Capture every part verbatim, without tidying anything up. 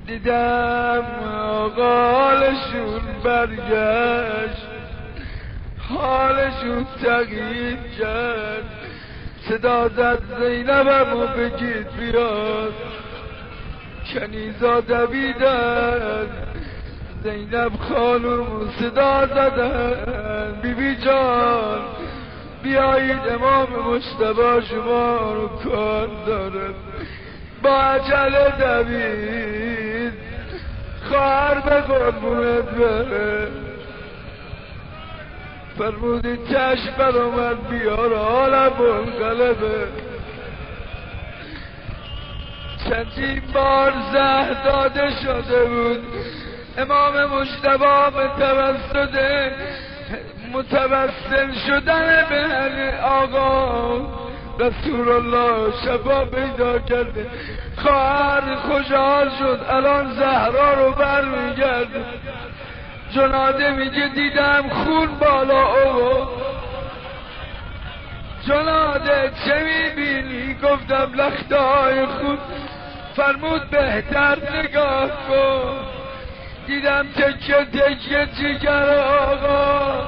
دیدم حالشون برگشت، حالشون تغییر کرد. صدا زد زینبمو بگید بیاد، کنیزا دویدن، زینب خانم صدا زدن بی بی جان بیایید امام مجتبی شما رو کار داره. با عجله دوید خواهر به قربونت بره. فرمودی چشم بر اومد بیار حالم منقلبه. چندین بار زهر داده شده بود، امام مجتبی به توسط متوسل شدن به آقا رسول الله شفا پیدا کرده. خواهر خوشحال شد، الان زهرا رو برمیگرده. جناده میگه دیدم خون بالا آقا. جناده چه میبینی؟ گفتم لخته های خون. فرمود بهتر نگاه کن. دیدم تکه تکه جگر آقا.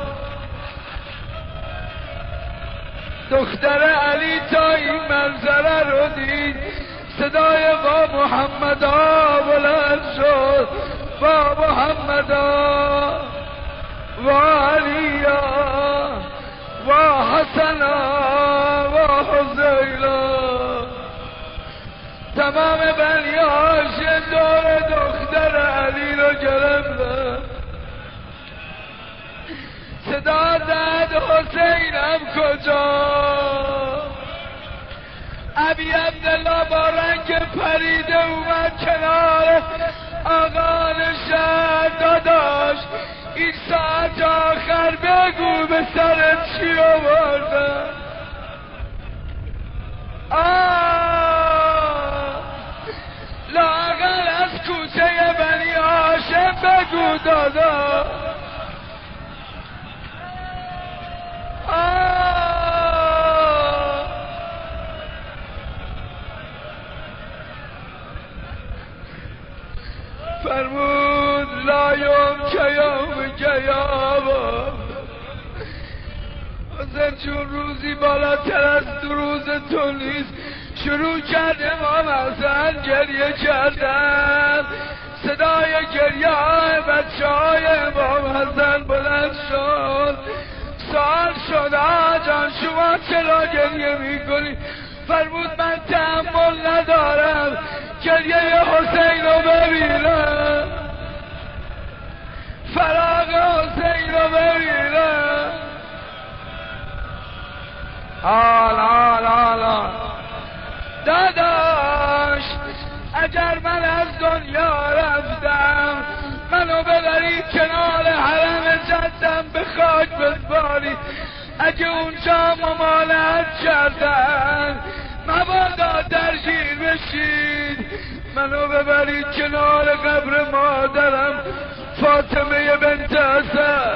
دختر علی تا این منظره رو دید، صدای با محمدا بلند شد، با محمدا و علیا و حسنا و حسینا. تمام بنی هاشم دور دختر علی رو گرفتن. صدا زد حسینم کجا؟ ابی عبدالله با رنگ پریده اومد کنار آقا نشد. داداش این ساعت آخر بگو به سرت چی آوردن؟ آه لااقل از کوچه بنی هاشم بگو داداش. فرمود لا یوم که یوم که یابا. حسین چون روزی بالاتر از دو روز تو نیست. شروع کرد امام حسن گریه کردن. صدای گریه های بچه های امام حسن بلند شد. سوال شد آجان شما چرا گریه میکنی؟ فرمود من تحمل ندارم گریه حسین رو ببینم، فراق حسین رو ببینم. حال حال حال داداش اگر من از دنیا رفتم منو ببری کنار حرم جدم به خاک بسپاری. اگه اونجا ممانعت کردن مبادا درگیر بشید منو ببری کنار قبر مادرم فاطمه بنت حسن.